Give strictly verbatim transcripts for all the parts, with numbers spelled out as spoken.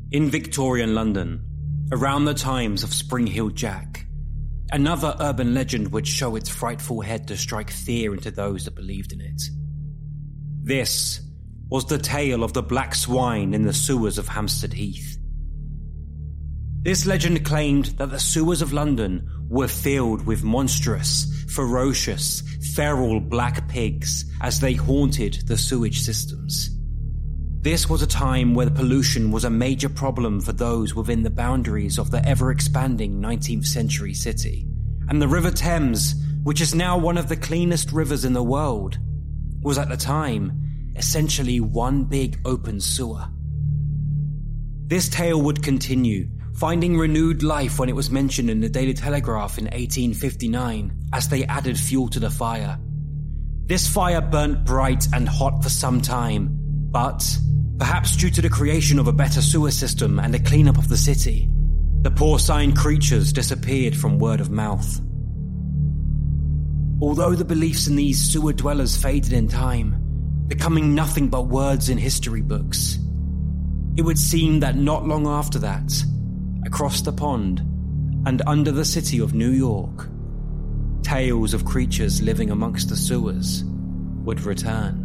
In Victorian London, around the times of Spring Heel Jack, another urban legend would show its frightful head to strike fear into those that believed in it. This was the tale of the Black Swine in the sewers of Hampstead Heath. This legend claimed that the sewers of London were filled with monstrous, ferocious, feral black pigs as they haunted the sewage systems. This was a time where pollution was a major problem for those within the boundaries of the ever-expanding nineteenth century city, and the River Thames, which is now one of the cleanest rivers in the world, was at the time essentially one big open sewer. This tale would continue, finding renewed life when it was mentioned in the Daily Telegraph in eighteen fifty-nine as they added fuel to the fire. This fire burnt bright and hot for some time, but perhaps due to the creation of a better sewer system and the cleanup of the city, the porcine creatures disappeared from word of mouth. Although the beliefs in these sewer dwellers faded in time, becoming nothing but words in history books, it would seem that not long after that, across the pond and under the city of New York, tales of creatures living amongst the sewers would return.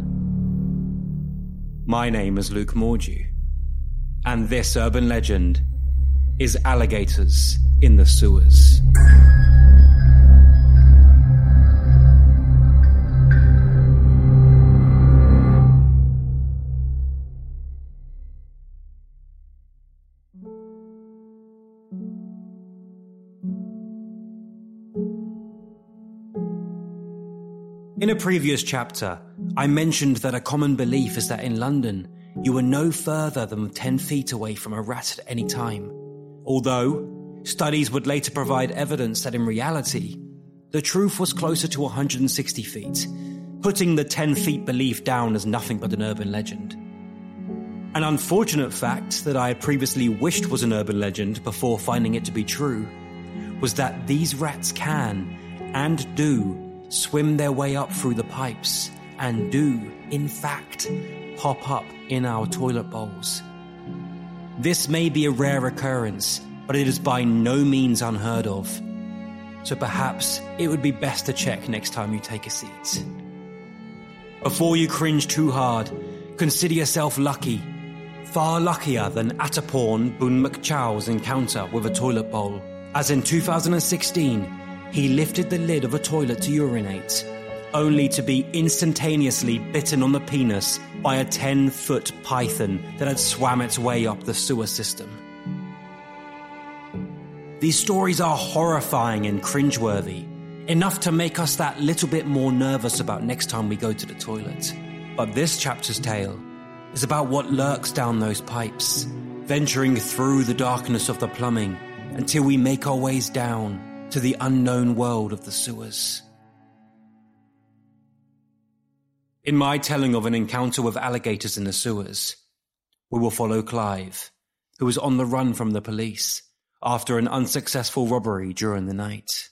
My name is Luke Mordew, and this urban legend is alligators in the sewers. In a previous chapter, I mentioned that a common belief is that in London, you are no further than ten feet away from a rat at any time. Although, studies would later provide evidence that in reality, the truth was closer to one hundred sixty feet, putting the ten feet belief down as nothing but an urban legend. An unfortunate fact that I had previously wished was an urban legend before finding it to be true was that these rats can, and do, swim their way up through the pipes, and do, in fact, pop up in our toilet bowls. This may be a rare occurrence, but it is by no means unheard of. So perhaps it would be best to check next time you take a seat. Before you cringe too hard, consider yourself lucky. Far luckier than Ataporn Bun McChow's encounter with a toilet bowl, as in two thousand sixteen, he lifted the lid of a toilet to urinate, only to be instantaneously bitten on the penis by a ten-foot python that had swam its way up the sewer system. These stories are horrifying and cringeworthy, enough to make us that little bit more nervous about next time we go to the toilet. But this chapter's tale is about what lurks down those pipes, venturing through the darkness of the plumbing until we make our ways down to the unknown world of the sewers. In my telling of an encounter with alligators in the sewers, we will follow Clive, who was on the run from the police after an unsuccessful robbery during the night.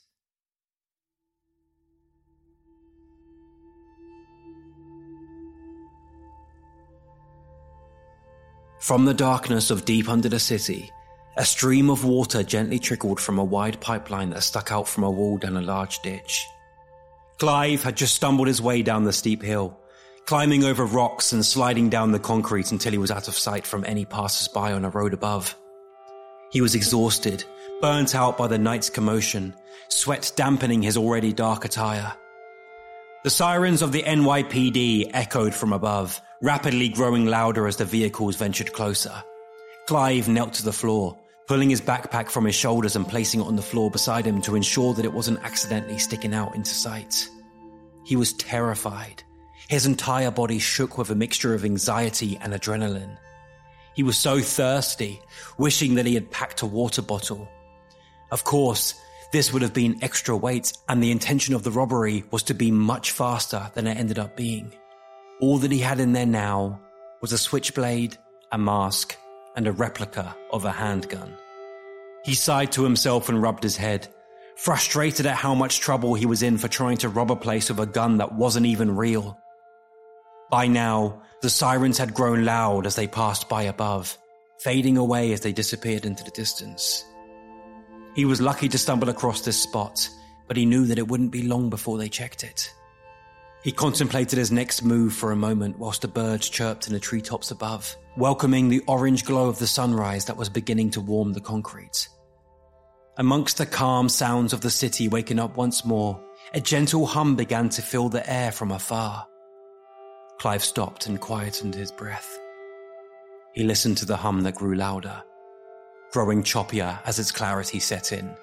From the darkness of deep under the city, a stream of water gently trickled from a wide pipeline that stuck out from a wall down a large ditch. Clive had just stumbled his way down the steep hill, climbing over rocks and sliding down the concrete until he was out of sight from any passers-by on a road above. He was exhausted, burnt out by the night's commotion, sweat dampening his already dark attire. The sirens of the N Y P D echoed from above, rapidly growing louder as the vehicles ventured closer. Clive knelt to the floor, pulling his backpack from his shoulders and placing it on the floor beside him to ensure that it wasn't accidentally sticking out into sight. He was terrified. His entire body shook with a mixture of anxiety and adrenaline. He was so thirsty, wishing that he had packed a water bottle. Of course, this would have been extra weight, and the intention of the robbery was to be much faster than it ended up being. All that he had in there now was a switchblade, a mask, and a replica of a handgun. He sighed to himself and rubbed his head, frustrated at how much trouble he was in for trying to rob a place with a gun that wasn't even real. By now, the sirens had grown loud as they passed by above, fading away as they disappeared into the distance. He was lucky to stumble across this spot, but he knew that it wouldn't be long before they checked it. He contemplated his next move for a moment whilst the birds chirped in the treetops above, welcoming the orange glow of the sunrise that was beginning to warm the concrete. Amongst the calm sounds of the city waking up once more, a gentle hum began to fill the air from afar. Clive stopped and quietened his breath. He listened to the hum that grew louder, growing choppier as its clarity set in.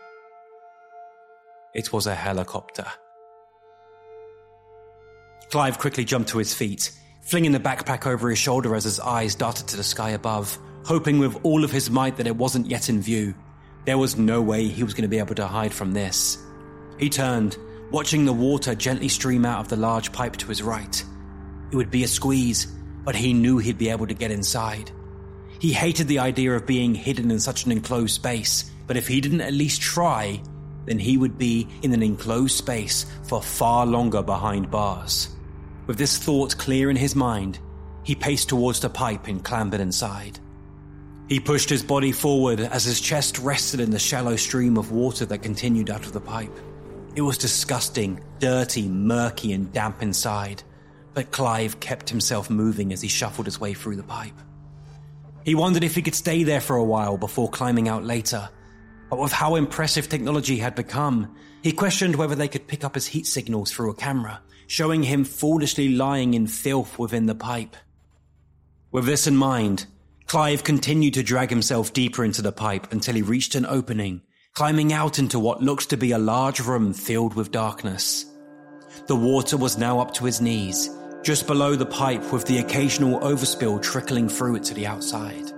It was a helicopter. Clive quickly jumped to his feet, flinging the backpack over his shoulder as his eyes darted to the sky above, hoping with all of his might that it wasn't yet in view. There was no way he was going to be able to hide from this. He turned, watching the water gently stream out of the large pipe to his right. It would be a squeeze, but he knew he'd be able to get inside. He hated the idea of being hidden in such an enclosed space, but if he didn't at least try, then he would be in an enclosed space for far longer behind bars. With this thought clear in his mind, he paced towards the pipe and clambered inside. He pushed his body forward as his chest rested in the shallow stream of water that continued out of the pipe. It was disgusting, dirty, murky and damp inside, but Clive kept himself moving as he shuffled his way through the pipe. He wondered if he could stay there for a while before climbing out later, but with how impressive technology had become, he questioned whether they could pick up his heat signals through a camera, showing him foolishly lying in filth within the pipe. With this in mind, Clive continued to drag himself deeper into the pipe until he reached an opening, climbing out into what looked to be a large room filled with darkness. The water was now up to his knees, just below the pipe with the occasional overspill trickling through it to the outside.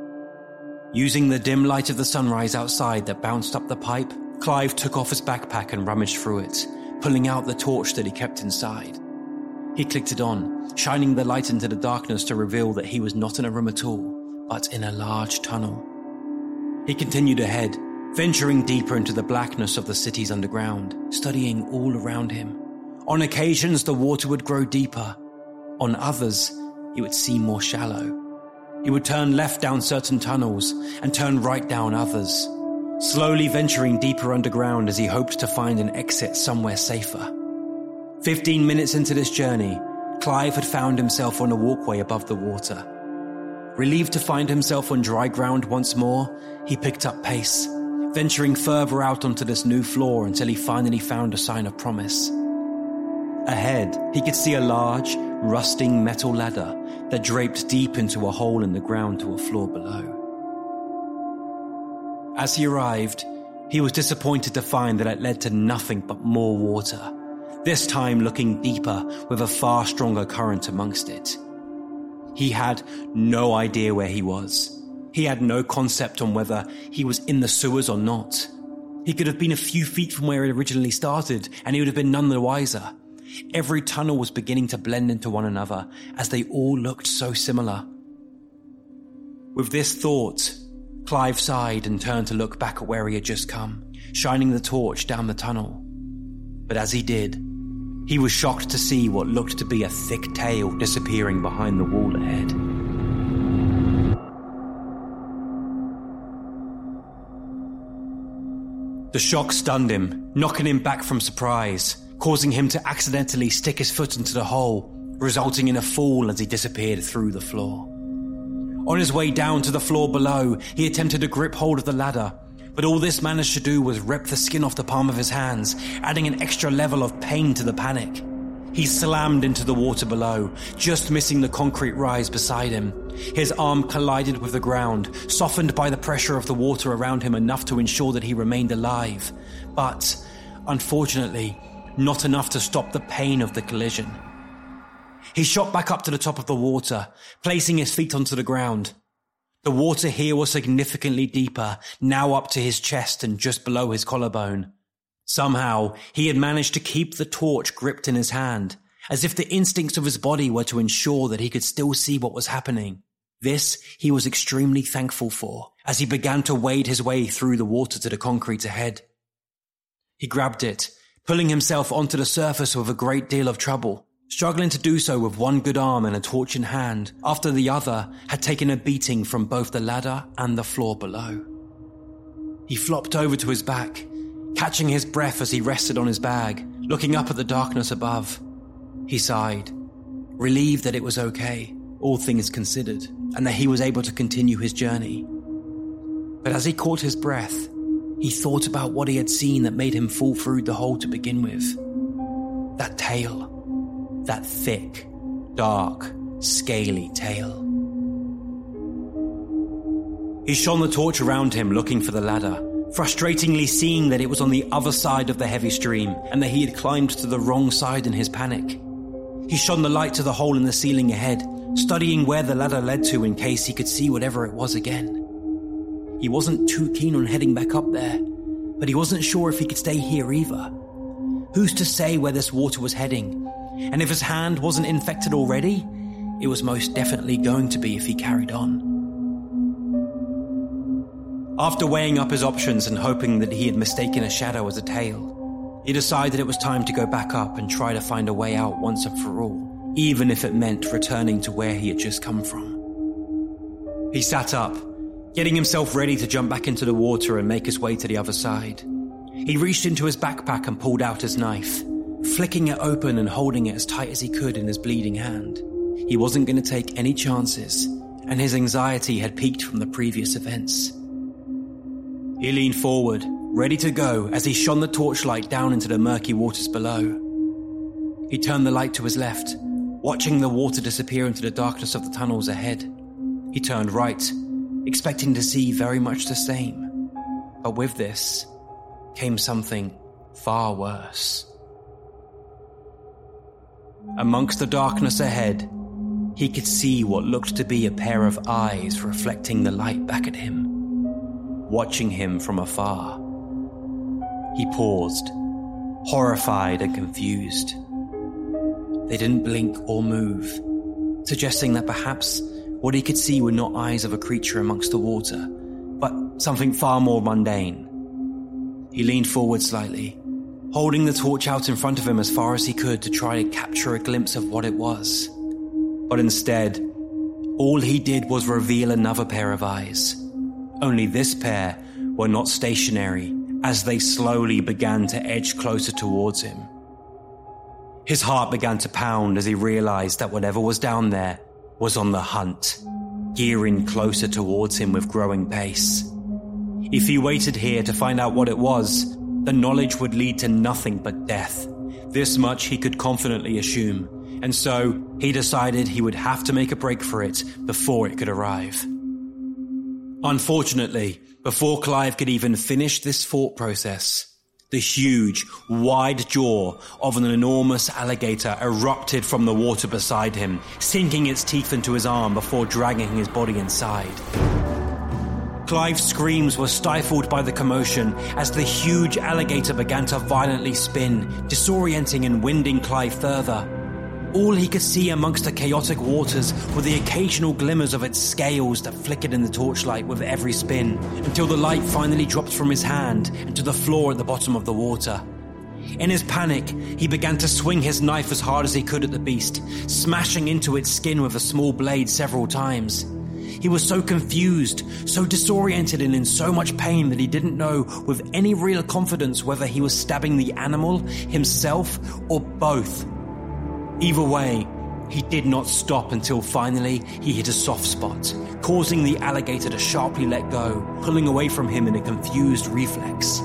Using the dim light of the sunrise outside that bounced up the pipe, Clive took off his backpack and rummaged through it, pulling out the torch that he kept inside. He clicked it on, shining the light into the darkness to reveal that he was not in a room at all, but in a large tunnel. He continued ahead, venturing deeper into the blackness of the city's underground, studying all around him. On occasions, the water would grow deeper. On others, it would seem more shallow. He would turn left down certain tunnels and turn right down others, slowly venturing deeper underground as he hoped to find an exit somewhere safer. Fifteen minutes into this journey, Clive had found himself on a walkway above the water. Relieved to find himself on dry ground once more, he picked up pace, venturing further out onto this new floor until he finally found a sign of promise. Ahead, he could see a large, rusting metal ladder that draped deep into a hole in the ground to a floor below. As he arrived, he was disappointed to find that it led to nothing but more water, this time looking deeper with a far stronger current amongst it. He had no idea where he was. He had no concept on whether he was in the sewers or not. He could have been a few feet from where it originally started, and he would have been none the wiser. Every tunnel was beginning to blend into one another, as they all looked so similar. With this thought, Clive sighed and turned to look back at where he had just come, shining the torch down the tunnel. But as he did, he was shocked to see what looked to be a thick tail disappearing behind the wall ahead. The shock stunned him, knocking him back from surprise, causing him to accidentally stick his foot into the hole, resulting in a fall as he disappeared through the floor. On his way down to the floor below, he attempted to grip hold of the ladder, but all this managed to do was rip the skin off the palm of his hands, adding an extra level of pain to the panic. He slammed into the water below, just missing the concrete rise beside him. His arm collided with the ground, softened by the pressure of the water around him enough to ensure that he remained alive, but, unfortunately, not enough to stop the pain of the collision. He shot back up to the top of the water, placing his feet onto the ground. The water here was significantly deeper, now up to his chest and just below his collarbone. Somehow, he had managed to keep the torch gripped in his hand, as if the instincts of his body were to ensure that he could still see what was happening. This he was extremely thankful for, as he began to wade his way through the water to the concrete ahead. He grabbed it, pulling himself onto the surface with a great deal of trouble, struggling to do so with one good arm and a torch in hand after the other had taken a beating from both the ladder and the floor below. He flopped over to his back, catching his breath as he rested on his bag, looking up at the darkness above. He sighed, relieved that it was okay, all things considered, and that he was able to continue his journey. But as he caught his breath, he thought about what he had seen that made him fall through the hole to begin with. That tail. That thick, dark, scaly tail. He shone the torch around him looking for the ladder, frustratingly seeing that it was on the other side of the heavy stream and that he had climbed to the wrong side in his panic. He shone the light to the hole in the ceiling ahead, studying where the ladder led to in case he could see whatever it was again. He wasn't too keen on heading back up there, but he wasn't sure if he could stay here either. Who's to say where this water was heading? And if his hand wasn't infected already, it was most definitely going to be if he carried on. After weighing up his options and hoping that he had mistaken a shadow as a tail, he decided it was time to go back up and try to find a way out once and for all, even if it meant returning to where he had just come from. He sat up, getting himself ready to jump back into the water and make his way to the other side. He reached into his backpack and pulled out his knife, flicking it open and holding it as tight as he could in his bleeding hand. He wasn't going to take any chances, and his anxiety had peaked from the previous events. He leaned forward, ready to go as he shone the torchlight down into the murky waters below. He turned the light to his left, watching the water disappear into the darkness of the tunnels ahead. He turned right, expecting to see very much the same. But with this came something far worse. Amongst the darkness ahead, he could see what looked to be a pair of eyes reflecting the light back at him, watching him from afar. He paused, horrified and confused. They didn't blink or move, suggesting that perhaps what he could see were not eyes of a creature amongst the water, but something far more mundane. He leaned forward slightly, holding the torch out in front of him as far as he could to try to capture a glimpse of what it was. But instead, all he did was reveal another pair of eyes. Only this pair were not stationary as they slowly began to edge closer towards him. His heart began to pound as he realized that whatever was down there was on the hunt, gearing closer towards him with growing pace. If he waited here to find out what it was, the knowledge would lead to nothing but death. This much he could confidently assume, and so he decided he would have to make a break for it before it could arrive. Unfortunately, before Clive could even finish this thought process, the huge, wide jaw of an enormous alligator erupted from the water beside him, sinking its teeth into his arm before dragging his body inside. Clive's screams were stifled by the commotion as the huge alligator began to violently spin, disorienting and winding Clive further. All he could see amongst the chaotic waters were the occasional glimmers of its scales that flickered in the torchlight with every spin, until the light finally dropped from his hand and to the floor at the bottom of the water. In his panic, he began to swing his knife as hard as he could at the beast, smashing into its skin with a small blade several times. He was so confused, so disoriented and in so much pain that he didn't know with any real confidence whether he was stabbing the animal, himself, or both. Either way, he did not stop until finally he hit a soft spot, causing the alligator to sharply let go, pulling away from him in a confused reflex.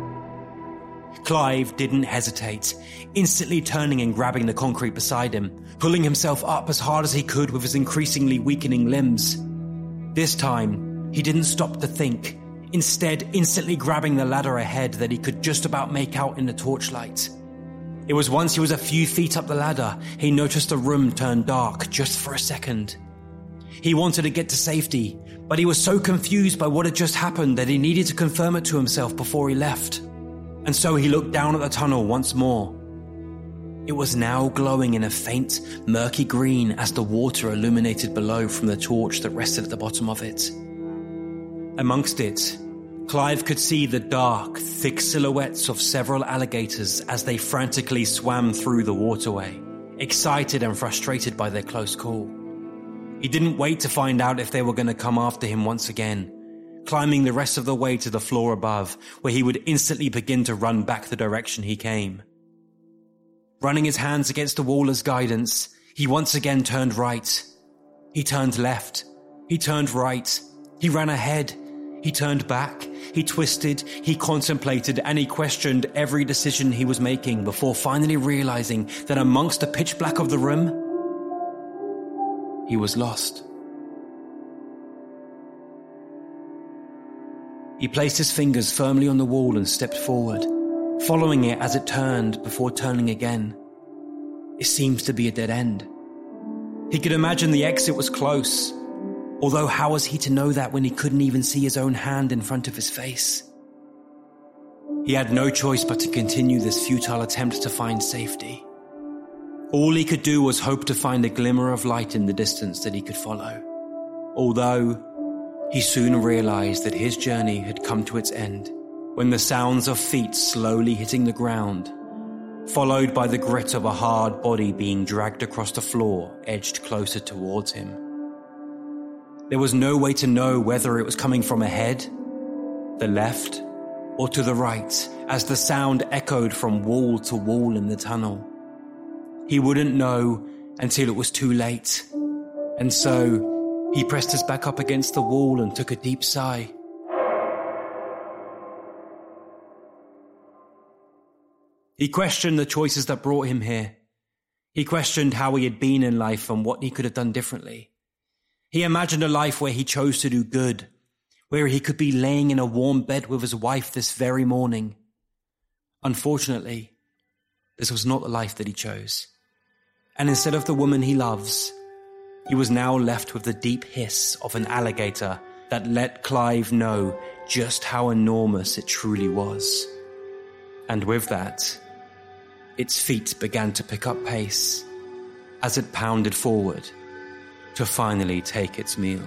Clive didn't hesitate, instantly turning and grabbing the concrete beside him, pulling himself up as hard as he could with his increasingly weakening limbs. This time, he didn't stop to think, instead instantly grabbing the ladder ahead that he could just about make out in the torchlight. It was once he was a few feet up the ladder, he noticed the room turn dark just for a second. He wanted to get to safety, but he was so confused by what had just happened that he needed to confirm it to himself before he left. And so he looked down at the tunnel once more. It was now glowing in a faint, murky green as the water illuminated below from the torch that rested at the bottom of it. Amongst it, Clive could see the dark, thick silhouettes of several alligators as they frantically swam through the waterway, excited and frustrated by their close call. He didn't wait to find out if they were going to come after him once again, climbing the rest of the way to the floor above, where he would instantly begin to run back the direction he came. Running his hands against the wall as guidance, he once again turned right. He turned left. He turned right. He ran ahead. He turned back. He twisted. He contemplated, and he questioned every decision he was making before finally realizing that amongst the pitch black of the room, he was lost. He placed his fingers firmly on the wall and stepped forward, following it as it turned before turning again. It seemed to be a dead end. He could imagine the exit was close, although how was he to know that when he couldn't even see his own hand in front of his face? He had no choice but to continue this futile attempt to find safety. All he could do was hope to find a glimmer of light in the distance that he could follow, although he soon realized that his journey had come to its end when the sounds of feet slowly hitting the ground, followed by the grit of a hard body being dragged across the floor, edged closer towards him. There was no way to know whether it was coming from ahead, the left, or to the right, as the sound echoed from wall to wall in the tunnel. He wouldn't know until it was too late, and so he pressed his back up against the wall and took a deep sigh. He questioned the choices that brought him here. He questioned how he had been in life and what he could have done differently. He imagined a life where he chose to do good, where he could be laying in a warm bed with his wife this very morning. Unfortunately, this was not the life that he chose. And instead of the woman he loves, he was now left with the deep hiss of an alligator that let Clive know just how enormous it truly was. And with that, its feet began to pick up pace as it pounded forward to finally take its meal.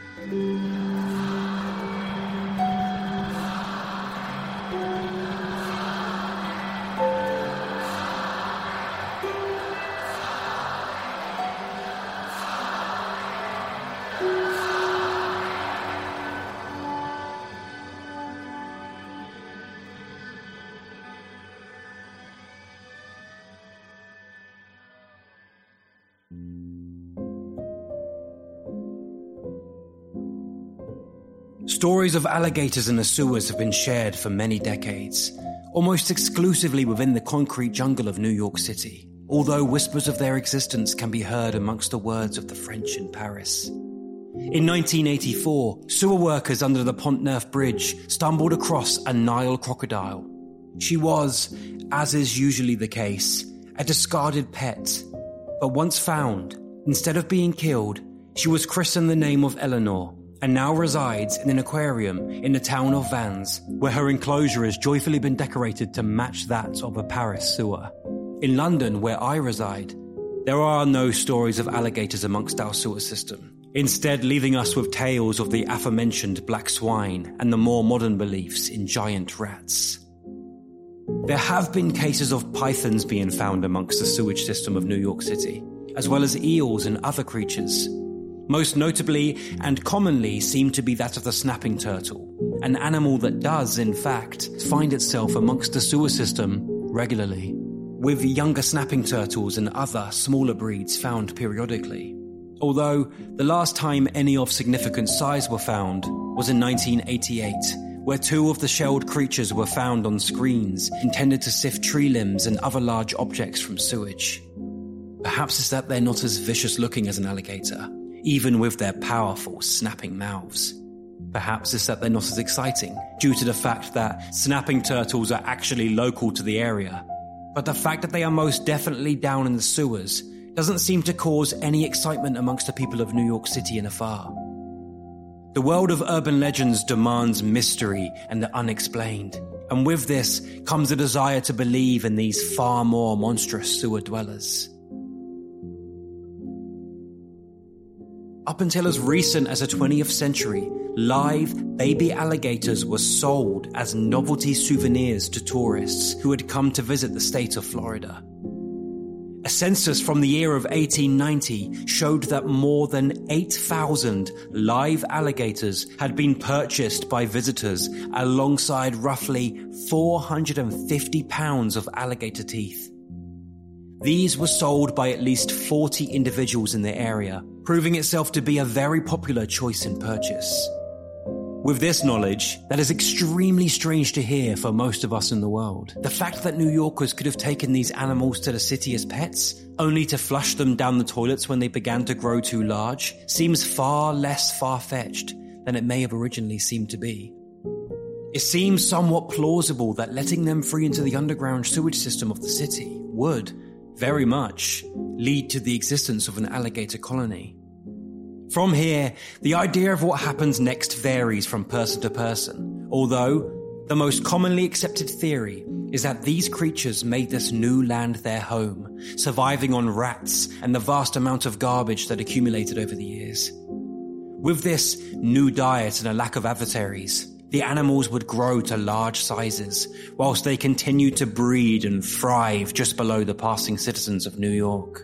Stories of alligators in the sewers have been shared for many decades, almost exclusively within the concrete jungle of New York City, although whispers of their existence can be heard amongst the words of the French in Paris. In nineteen eighty-four, sewer workers under the Pont Neuf Bridge stumbled across a Nile crocodile. She was, as is usually the case, a discarded pet, but once found, instead of being killed, she was christened the name of Eleanor, and now resides in an aquarium in the town of Vannes, where her enclosure has joyfully been decorated to match that of a Paris sewer. In London, where I reside, there are no stories of alligators amongst our sewer system, instead leaving us with tales of the aforementioned black swine and the more modern beliefs in giant rats. There have been cases of pythons being found amongst the sewage system of New York City, as well as eels and other creatures. Most notably and commonly seem to be that of the snapping turtle, an animal that does, in fact, find itself amongst the sewer system regularly, with younger snapping turtles and other smaller breeds found periodically. Although the last time any of significant size were found was in nineteen eighty-eight, where two of the shelled creatures were found on screens intended to sift tree limbs and other large objects from sewage. Perhaps it's that they're not as vicious looking as an alligator, even with their powerful, snapping mouths. Perhaps it's that they're not as exciting, due to the fact that snapping turtles are actually local to the area. But the fact that they are most definitely down in the sewers doesn't seem to cause any excitement amongst the people of New York City and afar. The world of urban legends demands mystery and the unexplained, and with this comes a desire to believe in these far more monstrous sewer dwellers. Up until as recent as the twentieth century, live baby alligators were sold as novelty souvenirs to tourists who had come to visit the state of Florida. A census from the year of eighteen ninety showed that more than eight thousand live alligators had been purchased by visitors alongside roughly four hundred fifty pounds of alligator teeth. These were sold by at least forty individuals in the area, proving itself to be a very popular choice in purchase. With this knowledge, that is extremely strange to hear for most of us in the world. The fact that New Yorkers could have taken these animals to the city as pets, only to flush them down the toilets when they began to grow too large, seems far less far-fetched than it may have originally seemed to be. It seems somewhat plausible that letting them free into the underground sewage system of the city would, very much, lead to the existence of an alligator colony. From here, the idea of what happens next varies from person to person, although the most commonly accepted theory is that these creatures made this new land their home, surviving on rats and the vast amount of garbage that accumulated over the years. With this new diet and a lack of adversaries, the animals would grow to large sizes, whilst they continued to breed and thrive just below the passing citizens of New York.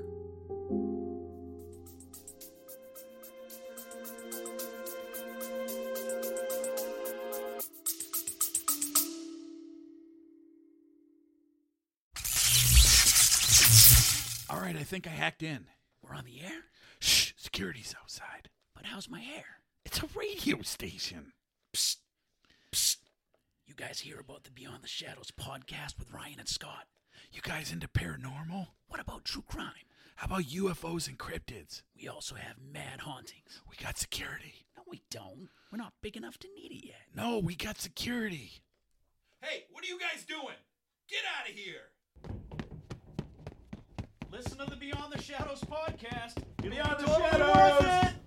I think I hacked in. We're on the air? Shh, security's outside. But how's my hair? It's a radio station. Psst, psst. You guys hear about the Beyond the Shadows podcast with Ryan and Scott? You guys into paranormal? What about true crime? How about U F Os and cryptids? We also have mad hauntings. We got security. No, we don't. We're not big enough to need it yet. No, we got security. Hey, what are you guys doing? Get out of here! Listen to the Beyond the Shadows podcast. Beyond the totally Shadows! Worth it.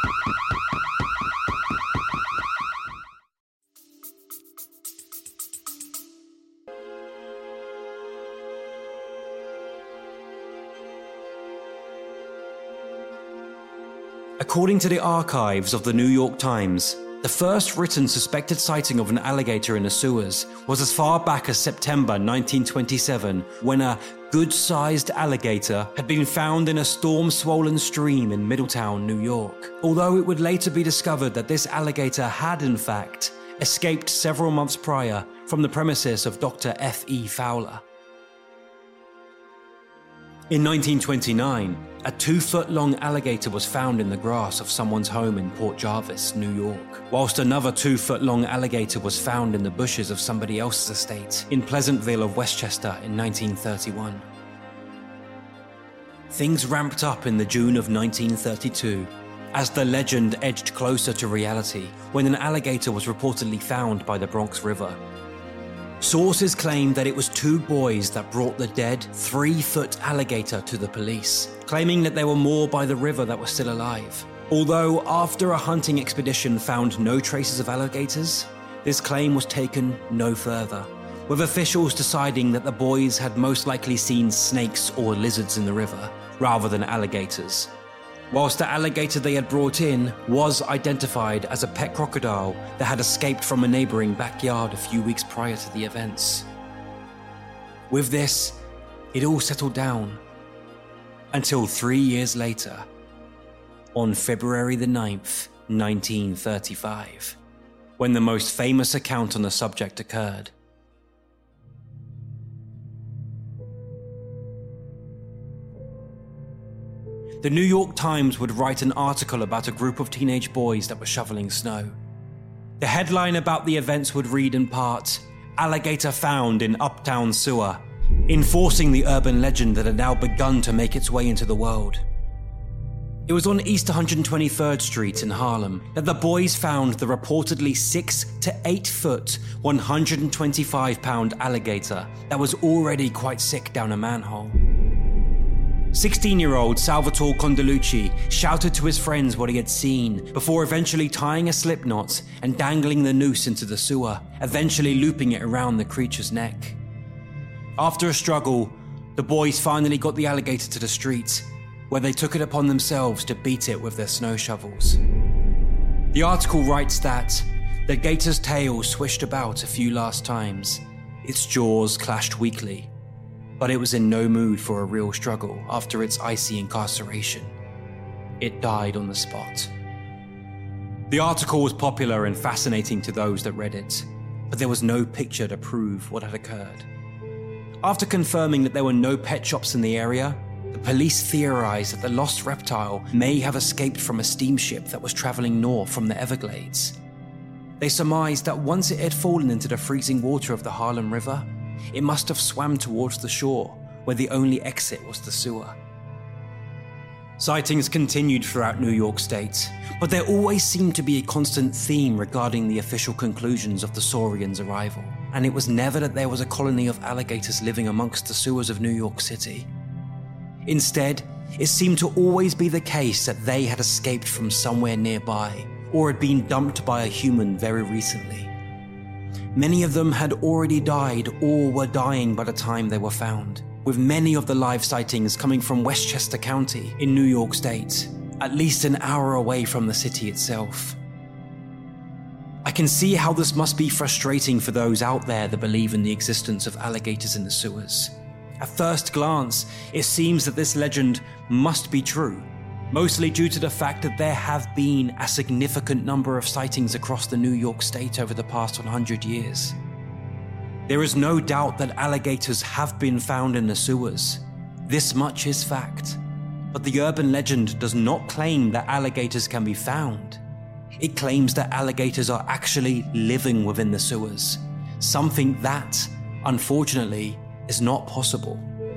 According to the archives of the New York Times, the first written suspected sighting of an alligator in the sewers was as far back as September nineteen twenty-seven, when a good-sized alligator had been found in a storm-swollen stream in Middletown, New York. Although it would later be discovered that this alligator had, in fact, escaped several months prior from the premises of Doctor F E Fowler. In nineteen twenty-nine, a two-foot-long alligator was found in the grass of someone's home in Port Jarvis, New York, whilst another two-foot-long alligator was found in the bushes of somebody else's estate in Pleasantville of Westchester in nineteen thirty-one. Things ramped up in the June of nineteen thirty-two, as the legend edged closer to reality when an alligator was reportedly found by the Bronx River. Sources claimed that it was two boys that brought the dead, three-foot alligator to the police, claiming that there were more by the river that were still alive. Although, after a hunting expedition found no traces of alligators, this claim was taken no further, with officials deciding that the boys had most likely seen snakes or lizards in the river, rather than alligators. Whilst the alligator they had brought in was identified as a pet crocodile that had escaped from a neighbouring backyard a few weeks prior to the events. With this, it all settled down, until three years later, on February the ninth, nineteen thirty-five, when the most famous account on the subject occurred. The New York Times would write an article about a group of teenage boys that were shoveling snow. The headline about the events would read in part, "Alligator found in Uptown sewer," enforcing the urban legend that had now begun to make its way into the world. It was on East one hundred twenty-third Street in Harlem that the boys found the reportedly six to eight foot, one hundred twenty-five pound alligator that was already quite sick down a manhole. sixteen-year-old Salvatore Condalucci shouted to his friends what he had seen before eventually tying a slip knot and dangling the noose into the sewer, eventually looping it around the creature's neck. After a struggle, the boys finally got the alligator to the street, where they took it upon themselves to beat it with their snow shovels. The article writes that the gator's tail swished about a few last times, its jaws clashed weakly, but it was in no mood for a real struggle after its icy incarceration. It died on the spot. The article was popular and fascinating to those that read it, but there was no picture to prove what had occurred. After confirming that there were no pet shops in the area, the police theorized that the lost reptile may have escaped from a steamship that was traveling north from the Everglades. They surmised that once it had fallen into the freezing water of the Harlem River, it must have swam towards the shore, where the only exit was the sewer. Sightings continued throughout New York State, but there always seemed to be a constant theme regarding the official conclusions of the saurian's arrival, and it was never that there was a colony of alligators living amongst the sewers of New York City. Instead, it seemed to always be the case that they had escaped from somewhere nearby, or had been dumped by a human very recently. Many of them had already died or were dying by the time they were found, with many of the live sightings coming from Westchester County in New York State, at least an hour away from the city itself. I can see how this must be frustrating for those out there that believe in the existence of alligators in the sewers. At first glance, it seems that this legend must be true, mostly due to the fact that there have been a significant number of sightings across the New York State over the past one hundred years. There is no doubt that alligators have been found in the sewers. This much is fact. But the urban legend does not claim that alligators can be found. It claims that alligators are actually living within the sewers, something that, unfortunately, is not possible.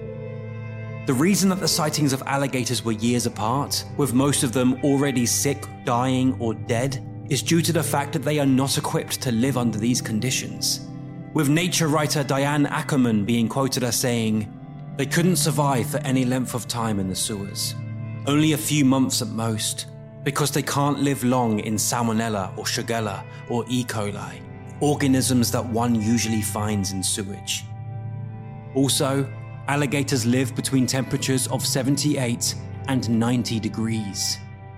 The reason that the sightings of alligators were years apart, with most of them already sick, dying, or dead, is due to the fact that they are not equipped to live under these conditions. With nature writer Diane Ackerman being quoted as saying, "They couldn't survive for any length of time in the sewers, only a few months at most, because they can't live long in Salmonella or Shigella or E. coli, organisms that one usually finds in sewage. Also, alligators live between temperatures of seventy-eight and ninety degrees.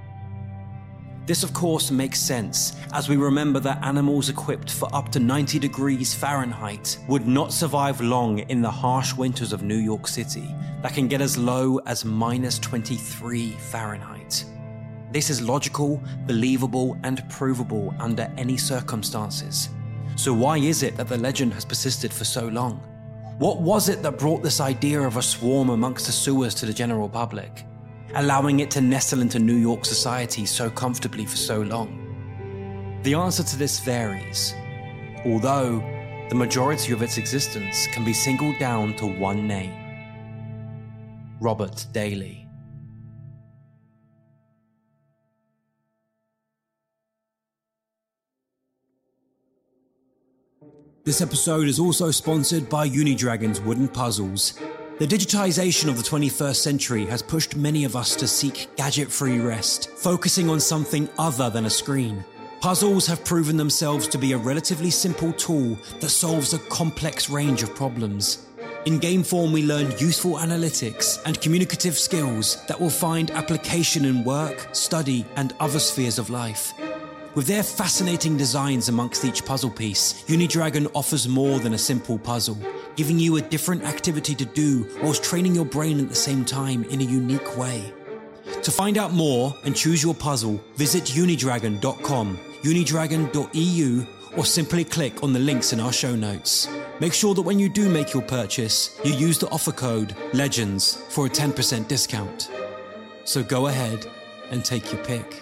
This of course makes sense, as we remember that animals equipped for up to ninety degrees Fahrenheit would not survive long in the harsh winters of New York City that can get as low as minus twenty-three Fahrenheit. This is logical, believable, and provable under any circumstances. So why is it that the legend has persisted for so long? What was it that brought this idea of a swarm amongst the sewers to the general public, allowing it to nestle into New York society so comfortably for so long? The answer to this varies, although the majority of its existence can be singled down to one name: Robert Daly. This episode is also sponsored by Unidragon's wooden puzzles. The digitization of the twenty-first century has pushed many of us to seek gadget-free rest, focusing on something other than a screen. Puzzles have proven themselves to be a relatively simple tool that solves a complex range of problems. In game form, we learn useful analytics and communicative skills that will find application in work, study, and other spheres of life. With their fascinating designs amongst each puzzle piece, Unidragon offers more than a simple puzzle, giving you a different activity to do whilst training your brain at the same time in a unique way. To find out more and choose your puzzle, visit unidragon dot com, unidragon dot e u, or simply click on the links in our show notes. Make sure that when you do make your purchase, you use the offer code LEGENDS for a ten percent discount. So go ahead and take your pick.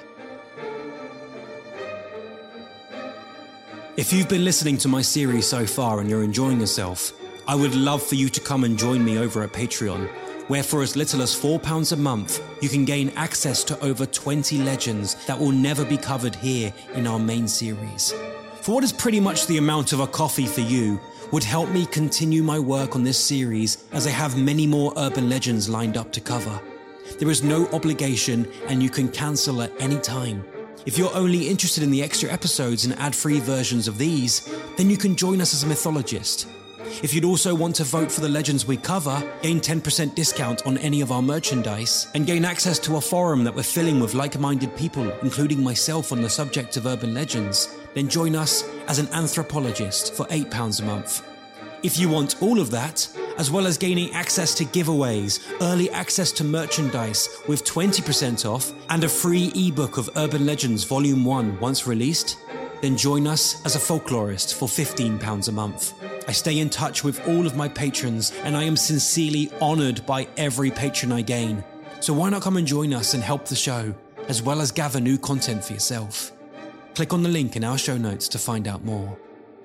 If you've been listening to my series so far and you're enjoying yourself, I would love for you to come and join me over at Patreon, where for as little as four pounds a month, you can gain access to over twenty legends that will never be covered here in our main series. For what is pretty much the amount of a coffee for you, would help me continue my work on this series, as I have many more urban legends lined up to cover. There is no obligation and you can cancel at any time. If you're only interested in the extra episodes and ad-free versions of these, then you can join us as a mythologist. If you'd also want to vote for the legends we cover, gain ten percent discount on any of our merchandise, and gain access to a forum that we're filling with like-minded people, including myself, on the subject of urban legends, then join us as an anthropologist for eight pounds a month. If you want all of that, as well as gaining access to giveaways, early access to merchandise with twenty percent off, and a free ebook of Urban Legends Volume one once released, then join us as a folklorist for fifteen pounds a month. I stay in touch with all of my patrons, and I am sincerely honoured by every patron I gain. So why not come and join us and help the show, as well as gather new content for yourself? Click on the link in our show notes to find out more.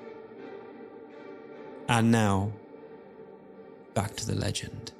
And now, back to the legend.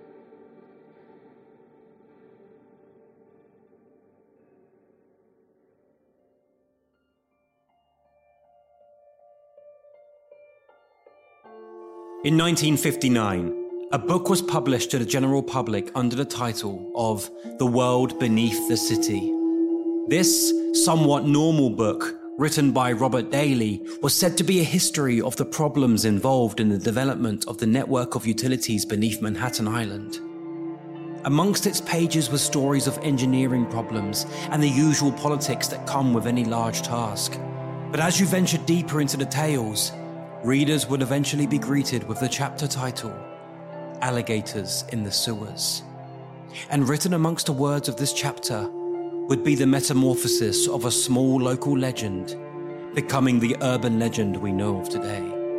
In nineteen fifty-nine, a book was published to the general public under the title of The World Beneath the City. This somewhat normal book, written by Robert Daly, was said to be a history of the problems involved in the development of the network of utilities beneath Manhattan Island. Amongst its pages were stories of engineering problems and the usual politics that come with any large task. But as you ventured deeper into the tales, readers would eventually be greeted with the chapter title, Alligators in the Sewers. And written amongst the words of this chapter would be the metamorphosis of a small local legend, becoming the urban legend we know of today.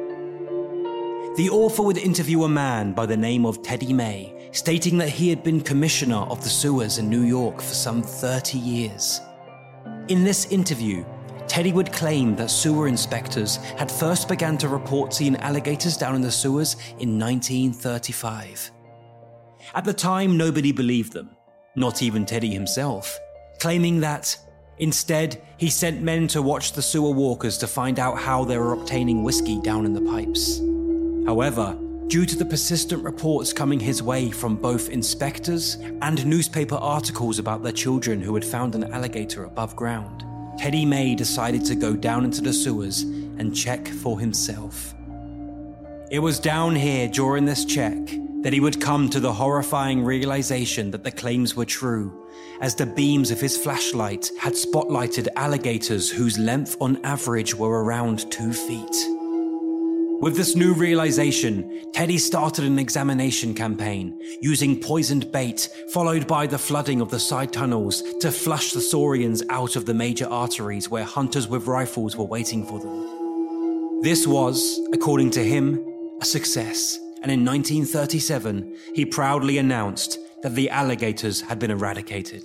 The author would interview a man by the name of Teddy May, stating that he had been commissioner of the sewers in New York for some thirty years. In this interview, Teddy would claim that sewer inspectors had first begun to report seeing alligators down in the sewers in nineteen thirty-five. At the time, nobody believed them, not even Teddy himself, claiming that, instead, he sent men to watch the sewer walkers to find out how they were obtaining whiskey down in the pipes. However, due to the persistent reports coming his way from both inspectors and newspaper articles about their children who had found an alligator above ground, Teddy May decided to go down into the sewers and check for himself. It was down here during this check that he would come to the horrifying realization that the claims were true, as the beams of his flashlight had spotlighted alligators whose length on average were around two feet. With this new realization, Teddy started an examination campaign, using poisoned bait, followed by the flooding of the side tunnels to flush the saurians out of the major arteries where hunters with rifles were waiting for them. This was, according to him, a success, and in nineteen thirty-seven, he proudly announced that the alligators had been eradicated.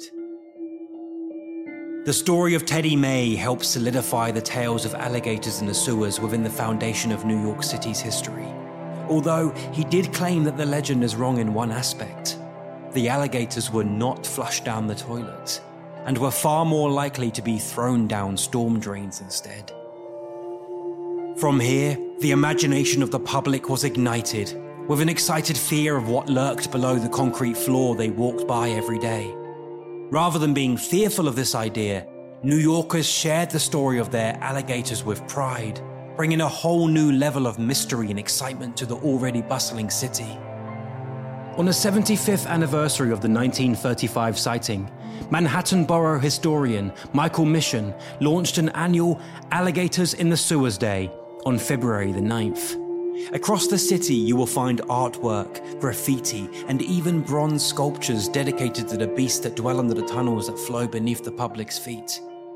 The story of Teddy May helped solidify the tales of alligators in the sewers within the foundation of New York City's history. Although he did claim that the legend is wrong in one aspect. The alligators were not flushed down the toilet, and were far more likely to be thrown down storm drains instead. From here, the imagination of the public was ignited, with an excited fear of what lurked below the concrete floor they walked by every day. Rather than being fearful of this idea, New Yorkers shared the story of their alligators with pride, bringing a whole new level of mystery and excitement to the already bustling city. On the seventy-fifth anniversary of the nineteen thirty-five sighting, Manhattan Borough historian Michael Mission launched an annual Alligators in the Sewers Day on February the ninth. Across the city, you will find artwork, graffiti, and even bronze sculptures dedicated to the beasts that dwell under the tunnels that flow beneath the public's feet.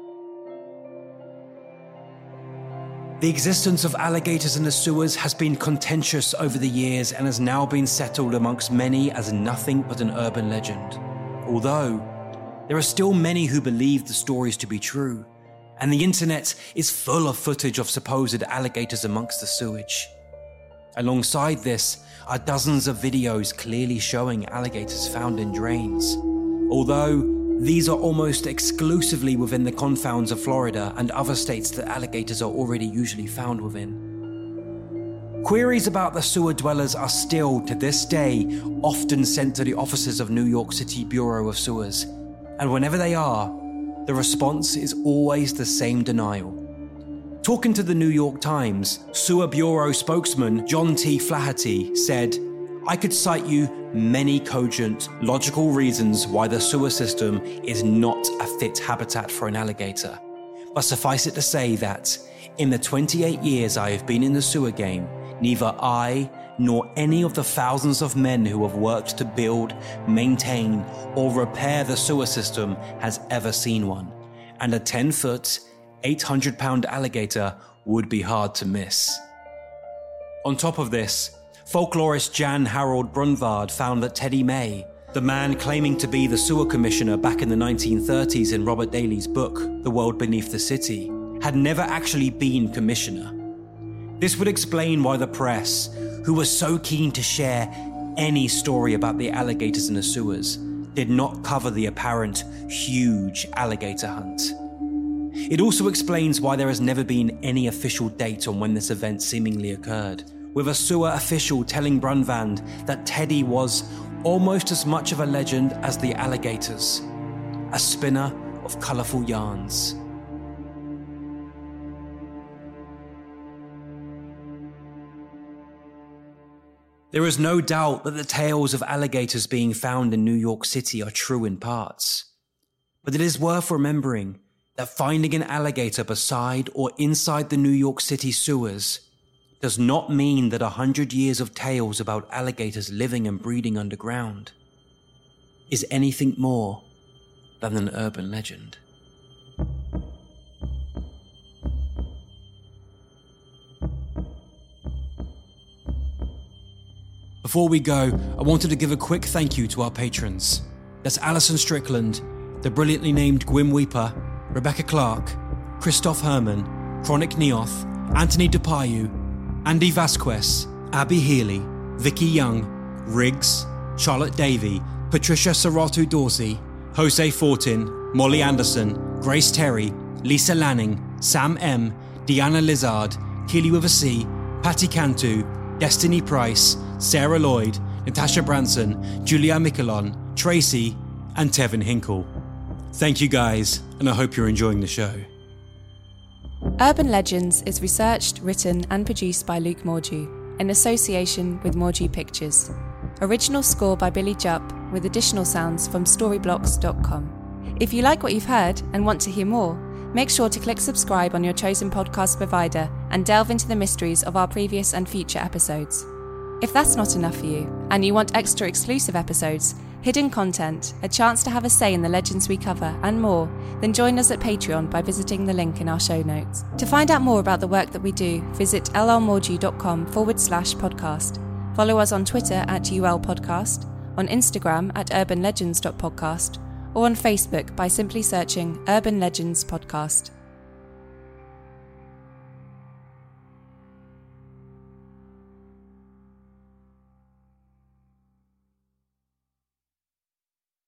The existence of alligators in the sewers has been contentious over the years and has now been settled amongst many as nothing but an urban legend. Although, there are still many who believe the stories to be true, and the internet is full of footage of supposed alligators amongst the sewage. Alongside this are dozens of videos clearly showing alligators found in drains, although these are almost exclusively within the confines of Florida and other states that alligators are already usually found within. Queries about the sewer dwellers are still, to this day, often sent to the offices of New York City Bureau of Sewers, and whenever they are, the response is always the same denial. Talking to the New York Times, Sewer Bureau spokesman John T. Flaherty said, "I could cite you many cogent, logical reasons why the sewer system is not a fit habitat for an alligator. But suffice it to say that, in the twenty-eight years I have been in the sewer game, neither I nor any of the thousands of men who have worked to build, maintain, or repair the sewer system has ever seen one, and a ten-foot, eight hundred pound alligator would be hard to miss. On top of this, folklorist Jan Harold Brunvard found that Teddy May, the man claiming to be the sewer commissioner back in the nineteen thirties in Robert Daly's book, The World Beneath the City, had never actually been commissioner. This would explain why the press, who was so keen to share any story about the alligators in the sewers, did not cover the apparent huge alligator hunt. It also explains why there has never been any official date on when this event seemingly occurred, with a sewer official telling Brunvand that Teddy was almost as much of a legend as the alligators, a spinner of colourful yarns. There is no doubt that the tales of alligators being found in New York City are true in parts. But it is worth remembering that finding an alligator beside or inside the New York City sewers does not mean that a hundred years of tales about alligators living and breeding underground is anything more than an urban legend. Before we go, I wanted to give a quick thank you to our patrons. That's Alison Strickland, the brilliantly named Gwyn Weeper, Rebecca Clark, Christoph Herman, Chronic Neoth, Anthony DePayu, Andy Vasquez, Abby Healy, Vicky Young, Riggs, Charlotte Davey, Patricia Serrato Dorsey, Jose Fortin, Molly Anderson, Grace Terry, Lisa Lanning, Sam M, Deanna Lizard, Keely with a C, Patty Cantu, Destiny Price, Sarah Lloyd, Natasha Branson, Julia Michelon, Tracy, and Tevin Hinkle. Thank you guys, and I hope you're enjoying the show. Urban Legends is researched, written and produced by Luke Mordew, in association with Mordew Pictures. Original score by Billy Jupp, with additional sounds from storyblocks dot com. If you like what you've heard and want to hear more, make sure to click subscribe on your chosen podcast provider and delve into the mysteries of our previous and future episodes. If that's not enough for you, and you want extra exclusive episodes, hidden content, a chance to have a say in the legends we cover, and more, then join us at Patreon by visiting the link in our show notes. To find out more about the work that we do, visit llmordew.com forward slash podcast. Follow us on Twitter at ulpodcast, on Instagram at urbanlegends.podcast, or on Facebook by simply searching Urban Legends Podcast.